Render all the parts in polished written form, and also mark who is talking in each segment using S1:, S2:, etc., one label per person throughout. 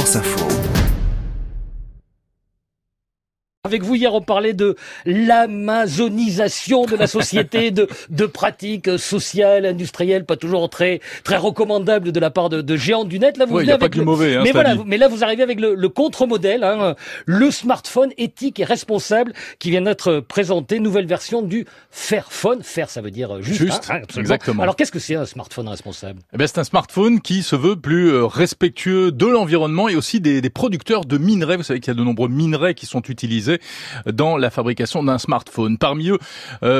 S1: France Info.
S2: Avec vous, hier, on parlait de l'amazonisation de la société, de pratiques sociales, industrielles, pas toujours très recommandables de la part de géants du net. Là, vous venez
S3: y a pas que le mauvais,
S2: mais voilà, mais là, vous arrivez avec le contre-modèle, le smartphone éthique et responsable qui vient d'être présenté, nouvelle version du Fairphone. Fair, ça veut dire juste.
S3: Exactement.
S2: Alors, qu'est-ce que c'est un smartphone responsable?
S3: Eh bien, c'est un smartphone qui se veut plus respectueux de l'environnement et aussi des producteurs de minerais. Vous savez qu'il y a de nombreux minerais qui sont utilisés dans la fabrication d'un smartphone. Parmi eux,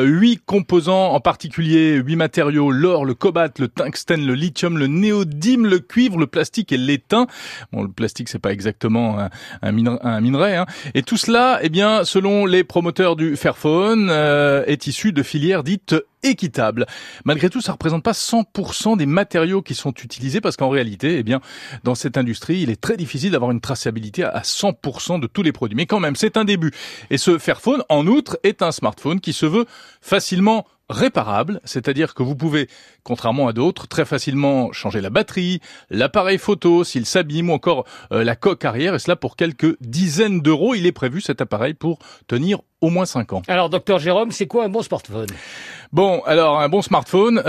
S3: 8 composants en particulier, 8 matériaux: l'or, le cobalt, le tungstène, le lithium, le néodyme, le cuivre, le plastique et l'étain. Bon, le plastique, c'est pas exactement un minerai, Et tout cela, eh bien, selon les promoteurs du Fairphone, est issu de filières dites équitable. Malgré tout, ça représente pas 100% des matériaux qui sont utilisés parce qu'en réalité, eh bien, dans cette industrie, il est très difficile d'avoir une traçabilité à 100% de tous les produits. Mais quand même, c'est un début. Et ce Fairphone, en outre, est un smartphone qui se veut facilement réparable, c'est-à-dire que vous pouvez, contrairement à d'autres, très facilement changer la batterie, l'appareil photo s'il s'abîme ou encore la coque arrière, et cela pour quelques dizaines d'euros. Il est prévu, cet appareil, pour tenir au moins 5 ans.
S2: Alors, docteur Jérôme, c'est quoi un bon smartphone?
S3: Bon, alors un bon smartphone,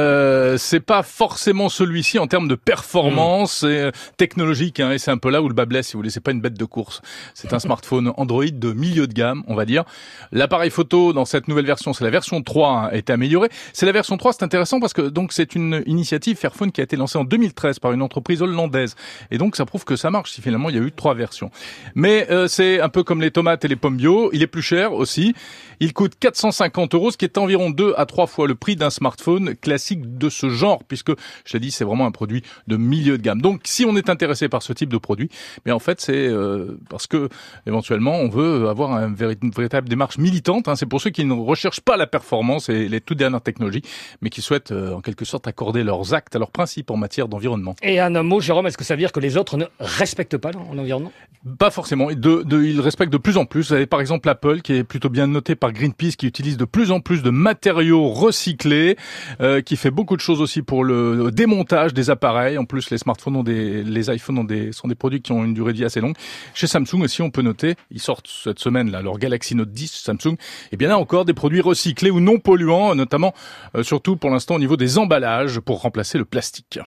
S3: c'est pas forcément celui-ci en termes de performance technologique, et c'est un peu là où le bas blesse, si vous voulez. C'est pas une bête de course. C'est un smartphone Android de milieu de gamme, on va dire. L'appareil photo dans cette nouvelle version, c'est la version 3, est améliorée. C'est la version 3, c'est intéressant parce que donc c'est une initiative Fairphone qui a été lancée en 2013 par une entreprise hollandaise, et donc ça prouve que ça marche. Si finalement il y a eu 3 versions, mais c'est un peu comme les tomates et les pommes bio. Il est plus cher aussi. Il coûte 450 €, ce qui est environ 2 à 3 fois le prix d'un smartphone classique de ce genre, puisque, je l'ai dit, c'est vraiment un produit de milieu de gamme. Donc, si on est intéressé par ce type de produit, mais en fait, c'est parce que, éventuellement, on veut avoir une véritable démarche militante. C'est pour ceux qui ne recherchent pas la performance et les toutes dernières technologies, mais qui souhaitent, en quelque sorte, accorder leurs actes à leurs principes en matière d'environnement.
S2: Et un mot, Jérôme, est-ce que ça veut dire que les autres ne respectent pas l'environnement?
S3: Pas forcément. Ils respectent de plus en plus. Vous avez par exemple Apple, qui est plutôt bien noté par Greenpeace, qui utilise de plus en plus de matériaux recyclés, qui fait beaucoup de choses aussi pour le démontage des appareils. En plus, les smartphones les iPhones sont des produits qui ont une durée de vie assez longue. Chez Samsung aussi, on peut noter, ils sortent cette semaine là leur Galaxy Note 10 Samsung. Et bien là encore, des produits recyclés ou non polluants, notamment, surtout pour l'instant au niveau des emballages pour remplacer le plastique.